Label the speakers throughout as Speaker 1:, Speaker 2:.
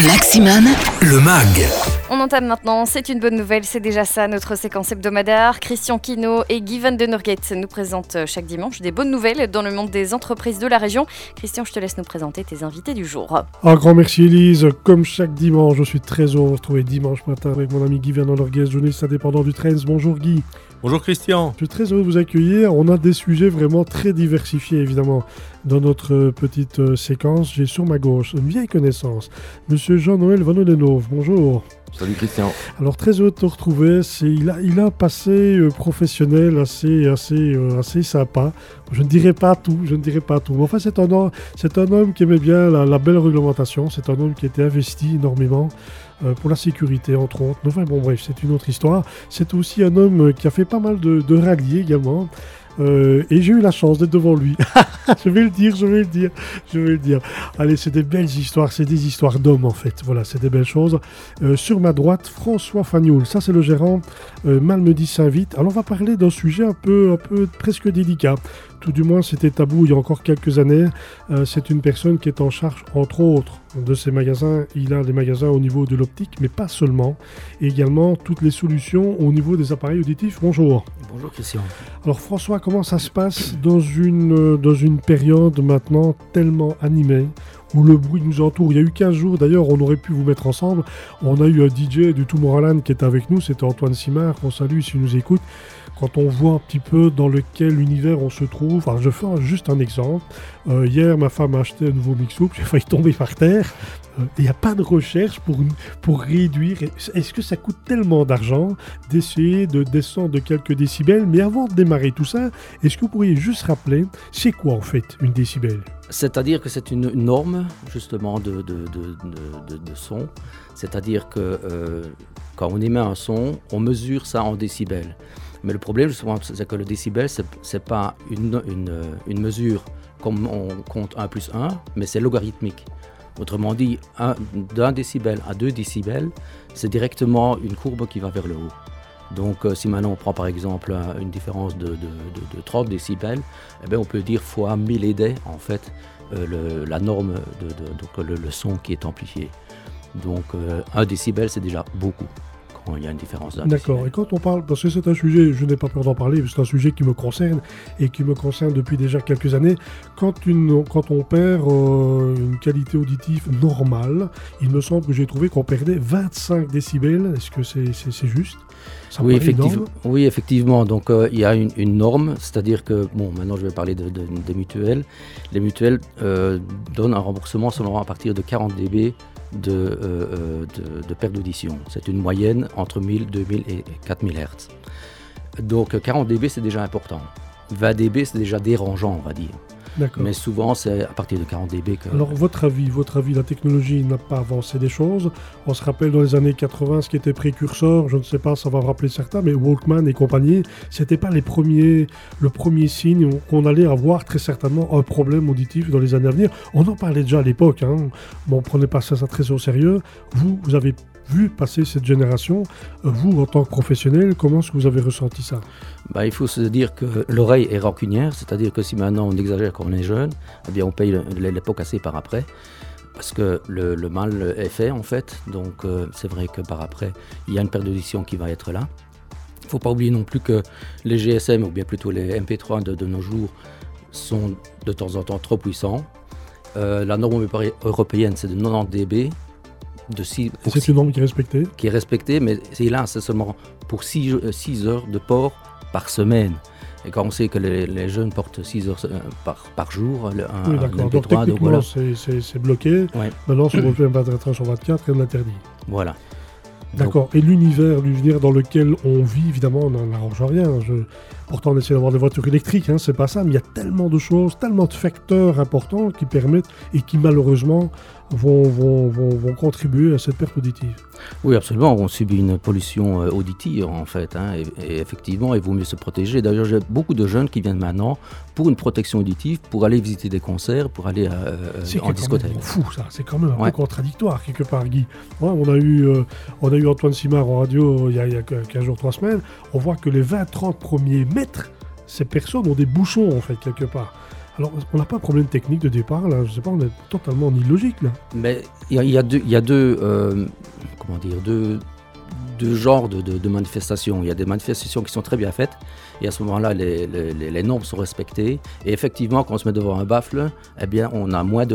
Speaker 1: Maximum, le mag.
Speaker 2: On entame maintenant, c'est une bonne nouvelle, c'est déjà ça, notre séquence hebdomadaire. Christian Quinault et Guy Van Den Nurget nous présentent chaque dimanche des bonnes nouvelles dans le monde des entreprises de la région. Christian, je te laisse nous présenter tes invités du jour.
Speaker 3: Un grand merci Elise, comme chaque dimanche, je suis très heureux de vous retrouver dimanche matin avec mon ami Guy Van Den Nurget, journaliste indépendant du Trends. Bonjour Guy.
Speaker 4: Bonjour Christian.
Speaker 3: Je suis très heureux de vous accueillir. On a des sujets vraiment très diversifiés évidemment dans notre petite séquence. J'ai sur ma gauche une vieille connaissance, Monsieur Jean-Noël Van Odenhoven. Bonjour.
Speaker 4: Salut Christian.
Speaker 3: Alors très heureux de te retrouver. Il a un passé professionnel assez sympa. Je ne dirais pas tout. Mais enfin c'est un homme qui aimait bien la belle réglementation. C'est un homme qui était investi énormément pour la sécurité entre autres. Enfin bon bref, c'est une autre histoire. C'est aussi un homme qui a fait pas mal de rallye également. Et j'ai eu la chance d'être devant lui. Je vais le dire. Allez, c'est des belles histoires, c'est des histoires d'hommes en fait. Voilà, c'est des belles choses. Sur ma droite, François Fagnoul. Ça, c'est le gérant Malmedy Saint-Vite. Alors, on va parler d'un sujet un peu presque délicat. Tout du moins, c'était tabou il y a encore quelques années. C'est une personne qui est en charge, entre autres, de ces magasins. Il a des magasins au niveau de l'optique, mais pas seulement. Et également, toutes les solutions au niveau des appareils auditifs. Bonjour.
Speaker 5: Bonjour Christian.
Speaker 3: Alors François, comment ça se passe dans une période maintenant tellement animée où le bruit nous entoure? Il y a eu 15 jours, d'ailleurs, on aurait pu vous mettre ensemble. On a eu un DJ du Tomorrowland qui était avec nous, c'était Antoine Simard, qu'on salue s'il nous écoute. Quand on voit un petit peu dans quel univers on se trouve, alors je fais juste un exemple. Hier, ma femme a acheté un nouveau mix-up, j'ai failli tomber par terre. Il n'y a pas de recherche pour réduire. Est-ce que ça coûte tellement d'argent d'essayer de descendre de quelques décibels? Mais avant de démarrer tout ça, est-ce que vous pourriez juste rappeler, c'est quoi en fait une décibel?
Speaker 5: C'est-à-dire que c'est une norme justement de son. C'est-à-dire que quand on émet un son, on mesure ça en décibels. Mais le problème justement, c'est que le décibel, c'est pas une mesure comme on compte 1 plus 1, mais c'est logarithmique. Autrement dit, d'un décibel à 2 décibels, c'est directement une courbe qui va vers le haut. Donc si maintenant on prend par exemple une différence de 30 décibels, eh bien, on peut dire fois 1000 et en fait la norme donc le son qui est amplifié. Donc 1 décibel c'est déjà beaucoup quand il y a une différence d'un
Speaker 3: D'accord,
Speaker 5: décibel.
Speaker 3: et quand on parle, parce que c'est un sujet, je n'ai pas peur d'en parler, c'est un sujet qui me concerne et qui me concerne depuis déjà quelques années. Quand on perd une qualité auditive normale, il me semble que j'ai trouvé qu'on perdait 25 décibels. Est-ce que c'est juste?
Speaker 5: Oui, effectivement. Donc il y a une norme, c'est-à-dire que, bon, maintenant je vais parler des mutuelles. Les mutuelles donnent un remboursement seulement à partir de 40 dB de perte d'audition. C'est une moyenne entre 1000, 2000 et 4000 Hz. Donc 40 dB c'est déjà important. 20 dB c'est déjà dérangeant, on va dire.
Speaker 3: D'accord.
Speaker 5: Mais souvent c'est à partir de 40 dB que...
Speaker 3: Alors votre avis, la technologie n'a pas avancé des choses. On se rappelle dans les années 80 ce qui était précurseur, je ne sais pas, ça va rappeler certains, mais Walkman et compagnie, c'était pas le premier signe qu'on allait avoir très certainement un problème auditif dans les années à venir. On en parlait déjà à l'époque, hein. Bon, on prenait pas ça très au sérieux. Vous avez vu passer cette génération, vous en tant que professionnel, comment est-ce que vous avez ressenti ça?
Speaker 5: Il faut se dire que l'oreille est rancunière, c'est-à-dire que si maintenant on exagère quand on est jeune, eh bien on paye les pots cassés par après, parce que le mal est fait en fait, donc c'est vrai que par après il y a une perte d'audition qui va être là. Il ne faut pas oublier non plus que les GSM, ou bien plutôt les MP3 de nos jours, sont de temps en temps trop puissants. La norme européenne c'est de 90 dB.
Speaker 3: C'est une norme qui est respectée?
Speaker 5: Qui est respectée, mais c'est seulement pour 6 heures de port par semaine. Et quand on sait que les jeunes portent 6 heures par jour,
Speaker 3: oui, d'accord.
Speaker 5: MP3,
Speaker 3: donc techniquement,
Speaker 5: donc voilà.
Speaker 3: c'est bloqué. Ouais. Maintenant, sur le 24 heures sur 24, rien n'interdit.
Speaker 5: Voilà.
Speaker 3: D'accord. Et l'univers dans lequel on vit, évidemment, on n'en arrange rien. Pourtant, on essaie d'avoir des voitures électriques, hein, c'est pas ça, mais il y a tellement de choses, tellement de facteurs importants qui permettent et qui, malheureusement, vont contribuer à cette perte auditive.
Speaker 5: Oui, absolument. On subit une pollution auditive, en fait. Hein, et effectivement, il vaut mieux se protéger. D'ailleurs, j'ai beaucoup de jeunes qui viennent maintenant pour une protection auditive, pour aller visiter des concerts, pour aller en discothèque.
Speaker 3: C'est fou, ça. C'est quand même un peu contradictoire, quelque part, Guy. Ouais, on a eu Antoine Simard en radio il y a 15 jours, 3 semaines. On voit que les 20-30 premiers mètres, ces personnes ont des bouchons, en fait, quelque part. Alors, on n'a pas de problème technique de départ, là. Je sais pas, on est totalement en illogique, là.
Speaker 5: Mais il y a deux genres de manifestations. Il y a des manifestations qui sont très bien faites, et à ce moment-là, les normes sont respectées. Et effectivement, quand on se met devant un baffle, eh bien, on a moins de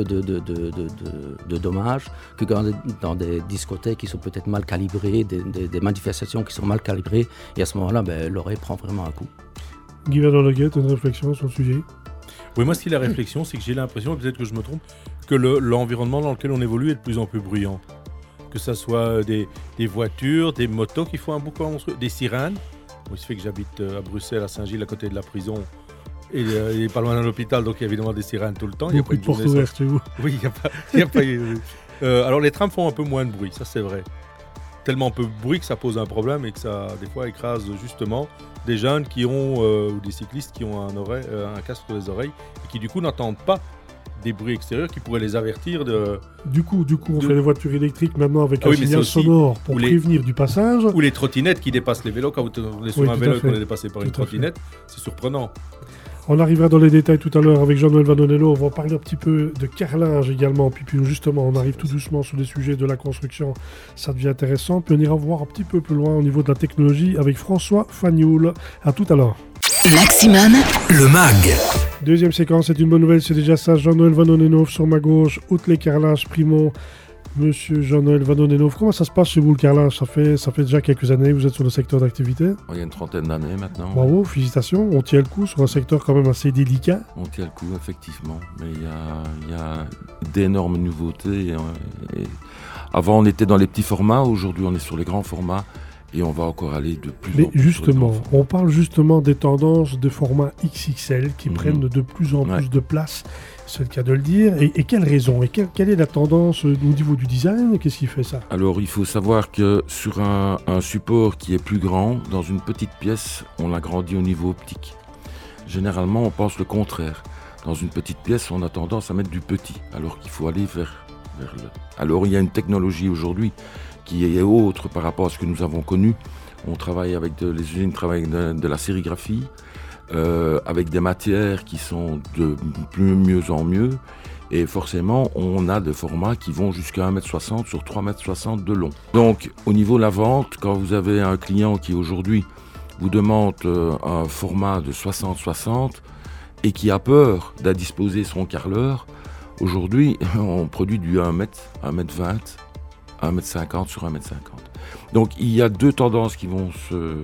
Speaker 5: dommages que dans des discothèques qui sont peut-être mal calibrées, des manifestations qui sont mal calibrées. Et à ce moment-là, l'oreille prend vraiment un coup.
Speaker 3: Guy Van der Nurghet, une réflexion sur le sujet?
Speaker 4: Oui, moi, la réflexion, c'est que j'ai l'impression, peut-être que je me trompe, que l'environnement dans lequel on évolue est de plus en plus bruyant. Que ce soit des voitures, des motos qui font un boucan monstrueux, des sirènes. Il se fait que j'habite à Bruxelles, à Saint-Gilles, à côté de la prison. Et il n'est pas loin d'un hôpital, donc il y a évidemment des sirènes tout le temps.
Speaker 3: Beaucoup de portes ouvertes chez vous.
Speaker 4: Oui, il n'y a pas... alors les trams font un peu moins de bruit, ça c'est vrai. Tellement peu de bruit que ça pose un problème et que ça, des fois, écrase justement des jeunes qui ont, ou des cyclistes qui ont un casque sur les oreilles et qui du coup n'entendent pas des bruits extérieurs qui pourraient les avertir de...
Speaker 3: Du coup, on fait les voitures électriques maintenant avec un signal sonore pour prévenir du passage.
Speaker 4: Ou les trottinettes qui dépassent les vélos. Quand on est sur un vélo et qu'on est dépassé par une trottinette, c'est surprenant.
Speaker 3: On arrivera dans les détails tout à l'heure avec Jean-Noël Vanonello. On va parler un petit peu de carrelage également. Puis justement, on arrive tout doucement sur les sujets de la construction. Ça devient intéressant. Puis on ira voir un petit peu plus loin au niveau de la technologie avec François Fagnoul. À tout à l'heure.
Speaker 1: Maximum, le MAG.
Speaker 3: Deuxième séquence, c'est une bonne nouvelle, c'est déjà ça. Jean-Noël Vanonenov sur ma gauche, Outlet Carrelage Primo. Monsieur Jean-Noël Vanonenov, comment ça se passe chez vous le carrelage? Ça fait déjà quelques années que vous êtes sur le secteur d'activité.
Speaker 6: Il y a une trentaine d'années maintenant.
Speaker 3: Bravo, félicitations. On tient le coup sur un secteur quand même assez délicat.
Speaker 6: On tient le coup, effectivement. Mais il y a d'énormes nouveautés. Avant, on était dans les petits formats. Aujourd'hui, on est sur les grands formats. Et on va encore aller de plus en plus.
Speaker 3: Mais justement, on parle justement des tendances de format XXL qui prennent de plus en plus de place. C'est le cas de le dire. Et quelle raison? Et quelle est la tendance au niveau du design? Qu'est-ce qui fait ça?
Speaker 6: Alors, il faut savoir que sur un support qui est plus grand, dans une petite pièce, on l'agrandit au niveau optique. Généralement, on pense le contraire. Dans une petite pièce, on a tendance à mettre du petit, alors qu'il faut aller vers le... Alors, il y a une technologie aujourd'hui qui est autre par rapport à ce que nous avons connu. On travaille avec les usines travaillent avec de la sérigraphie, avec des matières qui sont de mieux en mieux. Et forcément, on a des formats qui vont jusqu'à 1,60 m sur 3,60 m de long. Donc, au niveau de la vente, quand vous avez un client qui aujourd'hui vous demande un format de 60-60 et qui a peur d'indisposer son carreleur, aujourd'hui, on produit du 1 m, 1,20 m, 1,50 m sur 1,50 m. Donc il y a deux tendances qui vont se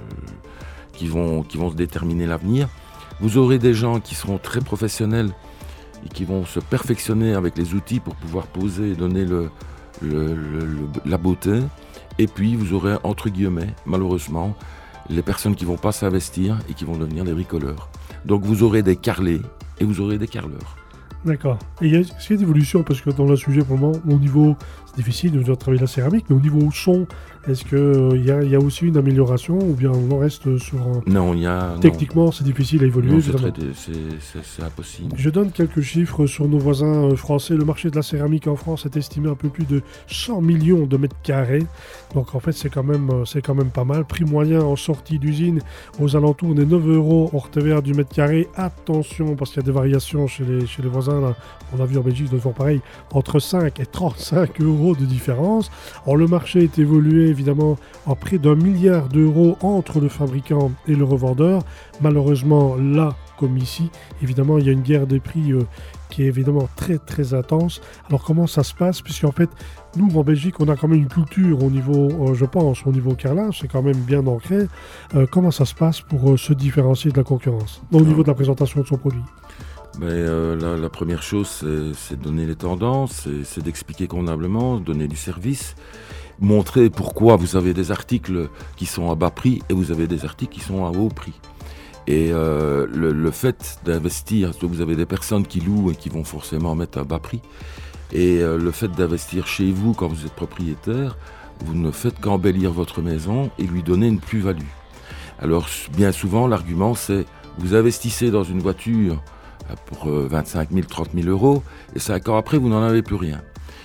Speaker 6: déterminer l'avenir. Vous aurez des gens qui seront très professionnels et qui vont se perfectionner avec les outils pour pouvoir poser et donner la beauté. Et puis vous aurez, entre guillemets, malheureusement, les personnes qui ne vont pas s'investir et qui vont devenir des bricoleurs. Donc vous aurez des carrelés et vous aurez des carreleurs.
Speaker 3: D'accord. Et est-ce qu'il y a d'évolution? Parce que dans le sujet, pour le moment, au niveau, c'est difficile de travailler la céramique, mais au niveau son, est-ce qu'il y a aussi une amélioration ou bien on reste sur un...
Speaker 6: Non,
Speaker 3: Techniquement, c'est difficile à évoluer.
Speaker 6: Non, c'est impossible.
Speaker 3: Je donne quelques chiffres sur nos voisins français. Le marché de la céramique en France est estimé à un peu plus de 100 millions de mètres carrés. Donc en fait, c'est quand même pas mal. Prix moyen en sortie d'usine aux alentours des 9 € hors TVA du mètre carré. Attention, parce qu'il y a des variations chez les voisins. Là. On a vu en Belgique, de fois pareil, entre 5 et 35 € de différence. Alors le marché est évolué évidemment à près d'1 milliard d'euros entre le fabricant et le revendeur. Malheureusement, là, comme ici, évidemment, il y a une guerre des prix qui est évidemment très très intense. Alors comment ça se passe? Puisqu'en fait, nous en Belgique, on a quand même une culture au niveau, je pense, au niveau carrelage, c'est quand même bien ancré. Comment ça se passe pour se différencier de la concurrence au niveau de la présentation de son produit?
Speaker 6: La première chose, c'est de donner les tendances, c'est d'expliquer convenablement, donner du service, montrer pourquoi vous avez des articles qui sont à bas prix et vous avez des articles qui sont à haut prix. Et le fait d'investir, vous avez des personnes qui louent et qui vont forcément mettre à bas prix, et le fait d'investir chez vous quand vous êtes propriétaire, vous ne faites qu'embellir votre maison et lui donner une plus-value. Alors bien souvent, l'argument c'est, vous investissez dans une voiture pour 25 000, 30 000 €, et 5 ans après, vous n'en avez plus rien.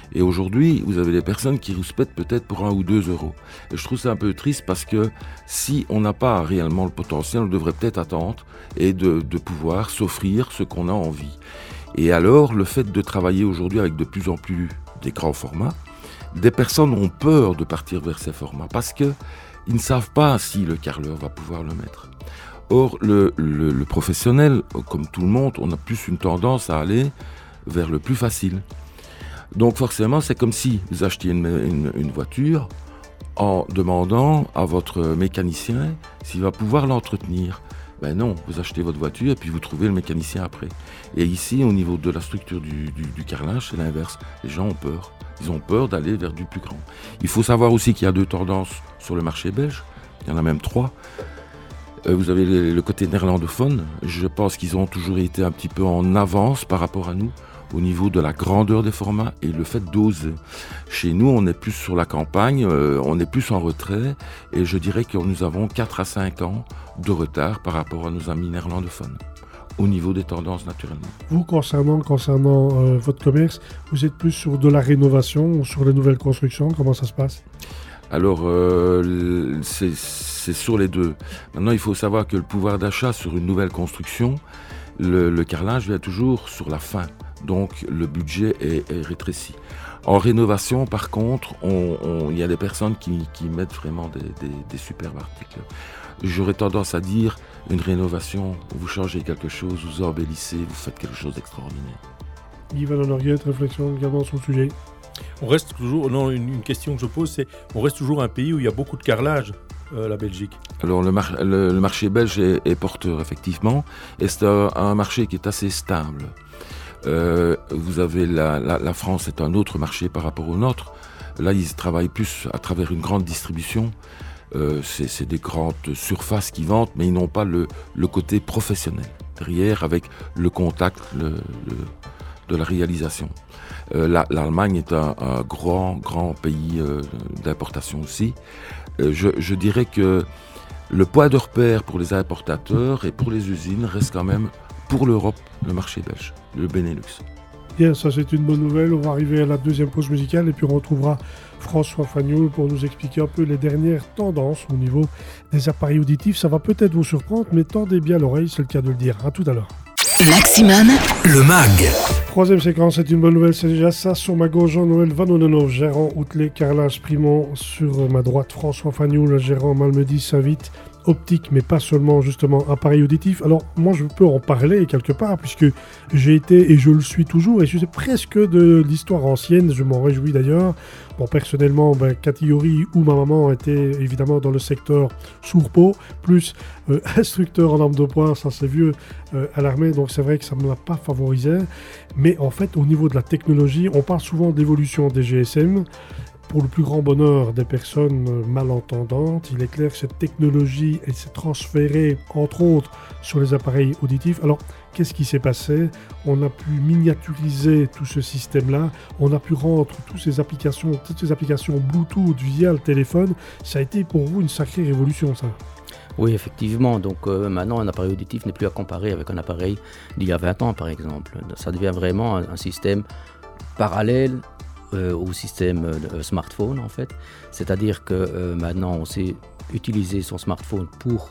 Speaker 6: Et aujourd'hui, vous avez des personnes qui rouspètent peut-être pour 1 ou 2 euros. Et je trouve ça un peu triste parce que si on n'a pas réellement le potentiel, on devrait peut-être attendre et de pouvoir s'offrir ce qu'on a envie. Et alors, le fait de travailler aujourd'hui avec de plus en plus des grands formats, des personnes ont peur de partir vers ces formats parce qu'ils ne savent pas si le carreleur va pouvoir le mettre. Or, le professionnel, comme tout le monde, on a plus une tendance à aller vers le plus facile. Donc forcément, c'est comme si vous achetiez une voiture en demandant à votre mécanicien s'il va pouvoir l'entretenir. Ben non, vous achetez votre voiture et puis vous trouvez le mécanicien après. Et ici, au niveau de la structure du carrelage, c'est l'inverse. Les gens ont peur. Ils ont peur d'aller vers du plus grand. Il faut savoir aussi qu'il y a 2 tendances sur le marché belge. Il y en a même 3. Vous avez le côté néerlandophone. Je pense qu'ils ont toujours été un petit peu en avance par rapport à nous au niveau de la grandeur des formats et le fait d'oser. Chez nous, on est plus sur la campagne, on est plus en retrait et je dirais que nous avons 4 à 5 ans de retard par rapport à nos amis néerlandophones au niveau des tendances naturellement.
Speaker 3: Vous, concernant votre commerce, vous êtes plus sur de la rénovation ou sur les nouvelles constructions? Comment ça se passe?
Speaker 6: Alors, c'est sur les deux. Maintenant, il faut savoir que le pouvoir d'achat sur une nouvelle construction, le carrelage vient toujours sur la fin. Donc, le budget est rétréci. En rénovation, par contre, il y a des personnes qui mettent vraiment des superbes articles. J'aurais tendance à dire, une rénovation, vous changez quelque chose, vous embellissez, vous faites quelque chose d'extraordinaire.
Speaker 3: Yvan de Norguet, réflexion également sur le sujet.
Speaker 4: On reste toujours, une question que je pose, c'est on reste toujours un pays où il y a beaucoup de carrelage, la Belgique.
Speaker 6: Alors le marché belge est porteur, effectivement, et c'est un marché qui est assez stable. Vous avez la France est un autre marché par rapport au nôtre. Là, ils travaillent plus à travers une grande distribution. C'est des grandes surfaces qui vendent, mais ils n'ont pas le côté professionnel derrière avec le contact de la réalisation. L'Allemagne est un grand pays d'importation aussi. Je dirais que le poids de repère pour les importateurs et pour les usines reste quand même, pour l'Europe, le marché belge, le Benelux.
Speaker 3: Bien, ça c'est une bonne nouvelle. On va arriver à la deuxième pause musicale et puis on retrouvera François Fagnoul pour nous expliquer un peu les dernières tendances au niveau des appareils auditifs. Ça va peut-être vous surprendre, mais tendez bien l'oreille, c'est le cas de le dire. À tout à l'heure.
Speaker 1: Maximan, le MAG.
Speaker 3: Troisième séquence, c'est une bonne nouvelle, c'est déjà ça. Sur ma gauche, Jean-Noël Vanonenov, gérant Outlet Carrelage Primont. Sur ma droite, François Fagnoul, gérant Malmedy Saint-Vite. Optique, mais pas seulement justement appareil auditif. Alors moi je peux en parler quelque part puisque j'ai été et je le suis toujours et je sais presque de l'histoire ancienne, je m'en réjouis d'ailleurs. Bon, personnellement, catégorie où ma maman était évidemment dans le secteur sourd-peau, plus instructeur en arme de poing, ça c'est vieux à l'armée, donc c'est vrai que ça ne me l'a pas favorisé. Mais en fait au niveau de la technologie, on parle souvent d'évolution des GSM. Pour le plus grand bonheur des personnes malentendantes, il est clair que cette technologie s'est transférée, entre autres, sur les appareils auditifs. Alors, qu'est-ce qui s'est passé? On a pu miniaturiser tout ce système-là, on a pu rendre toutes ces applications Bluetooth via le téléphone. Ça a été pour vous une sacrée révolution, ça.
Speaker 5: Oui, effectivement. Donc maintenant, un appareil auditif n'est plus à comparer avec un appareil d'il y a 20 ans, par exemple. Ça devient vraiment un système parallèle au système smartphone en fait, c'est-à-dire que maintenant on sait utiliser son smartphone pour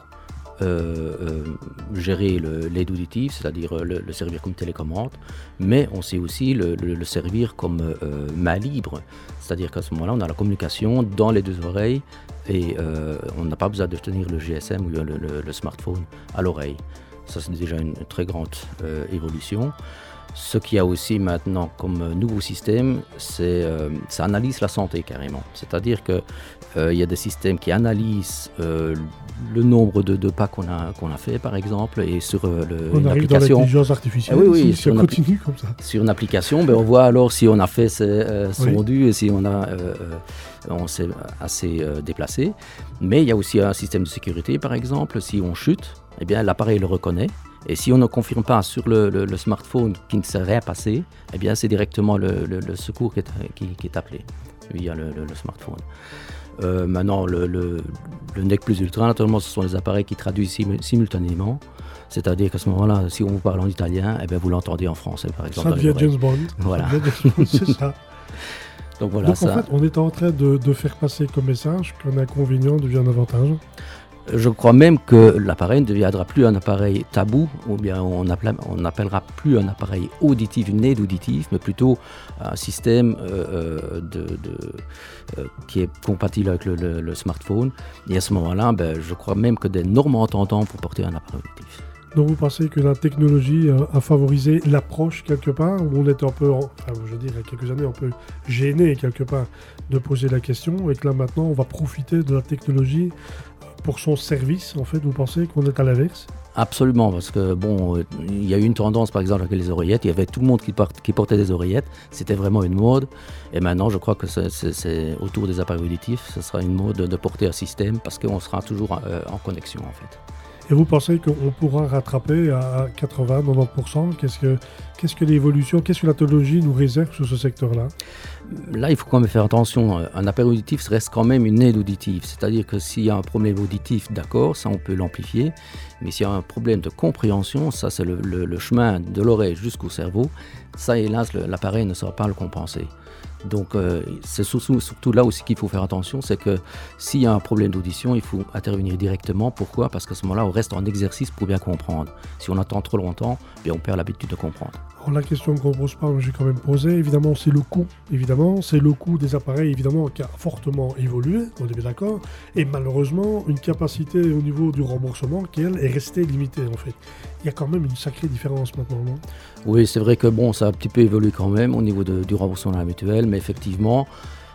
Speaker 5: gérer l'aide auditive, c'est-à-dire le servir comme télécommande, mais on sait aussi le servir comme main libre, c'est-à-dire qu'à ce moment-là on a la communication dans les deux oreilles et on n'a pas besoin de tenir le GSM ou le smartphone à l'oreille. Ça c'est déjà une très grande évolution. Ce qu'il y a aussi maintenant comme nouveau système, ça analyse la santé carrément. C'est-à-dire qu'il y a des systèmes qui analysent le nombre de pas qu'on a fait par exemple, et sur
Speaker 3: une application. Dans l'intelligence artificielle,
Speaker 5: oui,
Speaker 3: ça continue comme ça.
Speaker 5: Sur une application, on voit alors si on a fait son dû et si on s'est assez déplacé. Mais il y a aussi un système de sécurité par exemple, si on chute, eh bien, l'appareil le reconnaît. Et si on ne confirme pas sur le smartphone qu'il ne s'est rien passé, eh bien c'est directement le secours qui est appelé via le smartphone. Maintenant, le NEC plus ultra, naturellement, ce sont les appareils qui traduisent simultanément. C'est-à-dire qu'à ce moment-là, si on vous parle en italien, eh bien, vous l'entendez en français, par exemple.
Speaker 3: Ça devient James Bond.
Speaker 5: Voilà.
Speaker 3: C'est ça.
Speaker 5: Donc voilà.
Speaker 3: Donc en fait, on est en train de faire passer comme message qu'un inconvénient devient un avantage.
Speaker 5: Je crois même que l'appareil ne deviendra plus un appareil tabou, ou bien on n'appellera plus un appareil auditif, une aide auditive, mais plutôt un système qui est compatible avec le smartphone. Et à ce moment-là, je crois même que des normes entendantes pour porter un appareil auditif.
Speaker 3: Donc vous pensez que la technologie a favorisé l'approche quelque part, où on était un peu, je veux dire, il y a quelques années, un peu gêné quelque part de poser la question, et que là maintenant on va profiter de la technologie pour son service, en fait, vous pensez qu'on est à l'inverse ?
Speaker 5: Absolument, parce que il y a eu une tendance, par exemple, avec les oreillettes. Il y avait tout le monde qui portait des oreillettes. C'était vraiment une mode. Et maintenant, je crois que c'est autour des appareils auditifs, ce sera une mode de porter un système, parce qu'on sera toujours en connexion, en fait.
Speaker 3: Et vous pensez qu'on pourra rattraper à 80-90% ? Qu'est-ce que l'évolution, qu'est-ce que la technologie nous réserve sur ce secteur-là ?
Speaker 5: Là, il faut quand même faire attention. Un appareil auditif reste quand même une aide auditive. C'est-à-dire que s'il y a un problème auditif, d'accord, ça on peut l'amplifier. Mais s'il y a un problème de compréhension, ça c'est le chemin de l'oreille jusqu'au cerveau. Ça, hélas, l'appareil ne saura pas le compenser. Donc c'est surtout là aussi qu'il faut faire attention, c'est que s'il y a un problème d'audition, il faut intervenir directement. Pourquoi ? Parce qu'à ce moment-là, on reste en exercice pour bien comprendre. Si on attend trop longtemps, on perd l'habitude de comprendre.
Speaker 3: Alors, la question qu'on ne pose pas, j'ai quand même posé, évidemment, c'est le coût. Évidemment, c'est le coût des appareils, évidemment, qui a fortement évolué, on est bien d'accord. Et malheureusement, une capacité au niveau du remboursement qui, elle, est restée limitée, en fait. Il y a quand même une sacrée différence maintenant, non ?
Speaker 5: Oui, c'est vrai que ça a un petit peu évolué quand même au niveau du remboursement de la mutuelle, mais effectivement,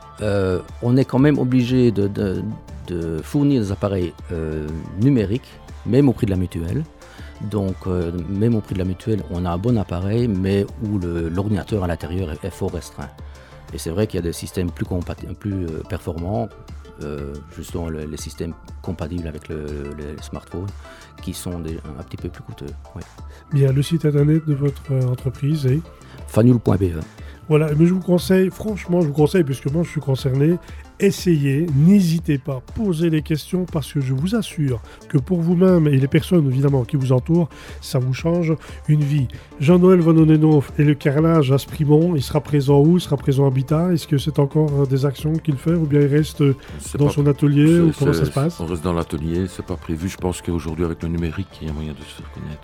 Speaker 5: on est quand même obligé de fournir des appareils numériques, même au prix de la mutuelle. Donc, même au prix de la mutuelle, on a un bon appareil, mais où l'ordinateur à l'intérieur est fort restreint. Et c'est vrai qu'il y a des systèmes plus performants, justement les systèmes compatibles avec les smartphones, qui sont un petit peu plus coûteux. Oui.
Speaker 3: Bien, le site internet de votre entreprise est
Speaker 5: fanul.be.
Speaker 3: Voilà, mais je vous conseille, puisque moi je suis concerné, essayez, n'hésitez pas, posez les questions, parce que je vous assure que pour vous-même et les personnes évidemment qui vous entourent, ça vous change une vie. Jean-Noël Van Onenhoff et le carrelage à Sprimont, il sera présent où ? Il sera présent à Habitat ? Est-ce que c'est encore des actions qu'il fait, ou bien il reste dans son atelier, ou comment ça se passe ?
Speaker 6: On reste dans l'atelier, c'est pas prévu. Je pense qu'aujourd'hui avec le numérique, il y a moyen de se faire connaître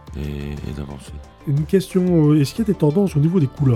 Speaker 6: et d'avancer.
Speaker 3: Une question, est-ce qu'il y a des tendances au niveau des couleurs ?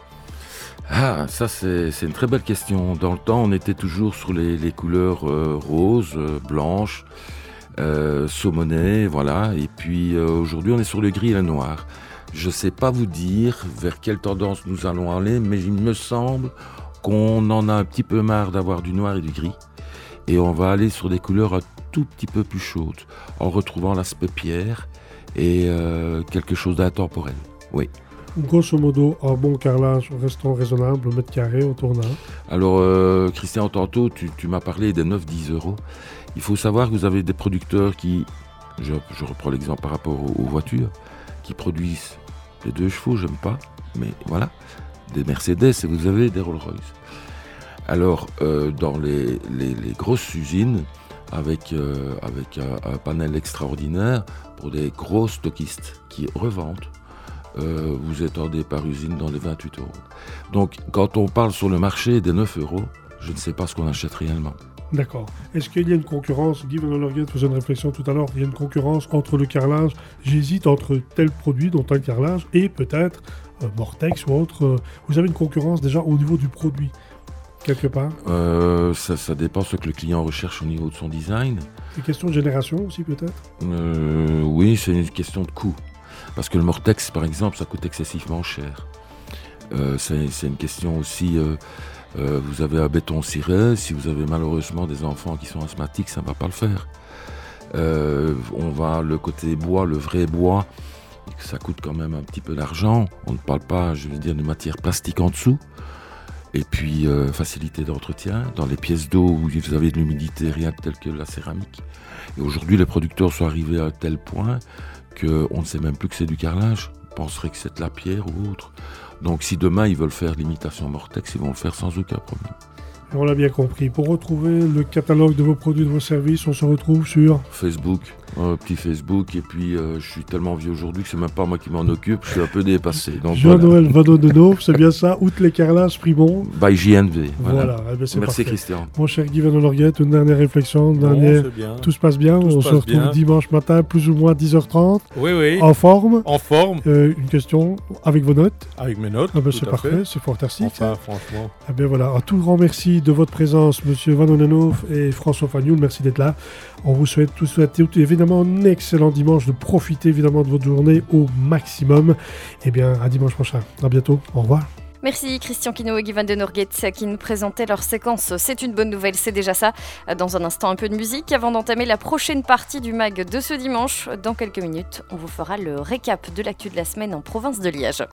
Speaker 6: Ah, ça c'est une très belle question. Dans le temps, on était toujours sur les couleurs roses, blanches, saumonet, voilà. Et puis aujourd'hui, on est sur le gris et le noir. Je ne sais pas vous dire vers quelle tendance nous allons aller, mais il me semble qu'on en a un petit peu marre d'avoir du noir et du gris. Et on va aller sur des couleurs un tout petit peu plus chaudes, en retrouvant l'aspect pierre et quelque chose d'intemporel. Oui.
Speaker 3: Grosso modo, un bon carrelage restant raisonnable, au mètre carré, au tournant.
Speaker 6: Alors, Christian, tantôt, tu m'as parlé des 9-10 euros. Il faut savoir que vous avez des producteurs qui, je reprends l'exemple par rapport aux voitures, qui produisent les 2 chevaux, j'aime pas, mais voilà, des Mercedes et vous avez des Rolls-Royce. Alors, dans les grosses usines, avec un panel extraordinaire, pour des gros stockistes qui revendent, vous étendez par usine dans les 28 euros. Donc, quand on parle sur le marché des 9 euros, je ne sais pas ce qu'on achète réellement.
Speaker 3: D'accord. Est-ce qu'il y a une concurrence ? Guy Van Onenhoff faisait une réflexion tout à l'heure. Il y a une concurrence entre le carrelage. J'hésite entre tel produit, dont tel carrelage, et peut-être Mortex ou autre. Vous avez une concurrence déjà au niveau du produit, quelque part ?
Speaker 6: Ça dépend ce que le client recherche au niveau de son design.
Speaker 3: C'est une question de génération aussi, peut-être ?
Speaker 6: Oui, c'est une question de coût. Parce que le Mortex, par exemple, ça coûte excessivement cher. C'est une question aussi... vous avez un béton ciré, si vous avez malheureusement des enfants qui sont asthmatiques, ça ne va pas le faire. On va le côté bois, le vrai bois, ça coûte quand même un petit peu d'argent. On ne parle pas, je veux dire, de matière plastique en dessous. Et puis, facilité d'entretien. Dans les pièces d'eau où vous avez de l'humidité, rien tel que la céramique. Et aujourd'hui, les producteurs sont arrivés à un tel point qu'on ne sait même plus que c'est du carrelage. On penserait que c'est de la pierre ou autre. Donc si demain ils veulent faire l'imitation Mortex, ils vont le faire sans aucun problème.
Speaker 3: Et on l'a bien compris. Pour retrouver le catalogue de vos produits, de vos services, on se retrouve sur
Speaker 6: Facebook, petit Facebook, et puis je suis tellement vieux aujourd'hui que c'est même pas moi qui m'en occupe, je suis un peu dépassé. Donc
Speaker 3: Jean-Noël Vadonneau, c'est bien ça, outre les carrelages Primont.
Speaker 6: By JNV.
Speaker 3: Voilà, eh ben, c'est
Speaker 6: Merci
Speaker 3: parfait.
Speaker 6: Christian.
Speaker 3: Mon cher Guy Van Norguet, une dernière réflexion,
Speaker 4: C'est bien.
Speaker 3: tout se passe bien,
Speaker 4: Tout se
Speaker 3: on se
Speaker 4: passe
Speaker 3: retrouve
Speaker 4: bien.
Speaker 3: dimanche matin, plus ou moins 10h30,
Speaker 4: Oui.
Speaker 3: en forme.
Speaker 4: En forme,
Speaker 3: Une question avec vos notes.
Speaker 4: avec mes notes.
Speaker 3: Ah ben,
Speaker 4: tout
Speaker 3: c'est
Speaker 4: à
Speaker 3: parfait,
Speaker 4: fait.
Speaker 3: c'est fantastique.
Speaker 4: Enfin, franchement.
Speaker 3: Eh bien voilà, un tout grand merci de votre présence, Monsieur Van Onenhoff et François Fagnoul, merci d'être là. On vous souhaite évidemment un excellent dimanche, de profiter évidemment de votre journée au maximum. Eh bien, à dimanche prochain. À bientôt. Au revoir.
Speaker 2: Merci Christian Quinault et Guy Van de Norghet qui nous présentaient leur séquence. C'est une bonne nouvelle, c'est déjà ça. Dans un instant, un peu de musique avant d'entamer la prochaine partie du MAG de ce dimanche. Dans quelques minutes, on vous fera le récap de l'actu de la semaine en province de Liège.